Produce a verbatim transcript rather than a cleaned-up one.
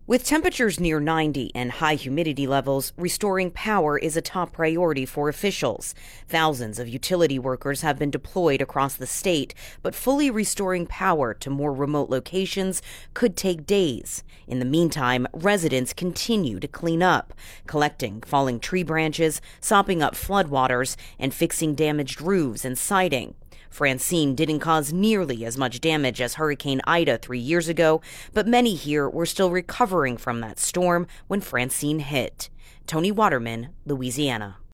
With temperatures near ninety and high humidity levels, restoring power is a top priority for officials. Thousands of utility workers have been deployed across the state, but fully restoring power to more remote locations could take days. In the meantime, residents continue to clean up, collecting falling tree branches, sopping up floodwaters, and fixing damaged roofs and siding. Francine didn't cause nearly as much damage as Hurricane Ida three years ago, but many here were still recovering from that storm when Francine hit. Tony Waterman, Louisiana.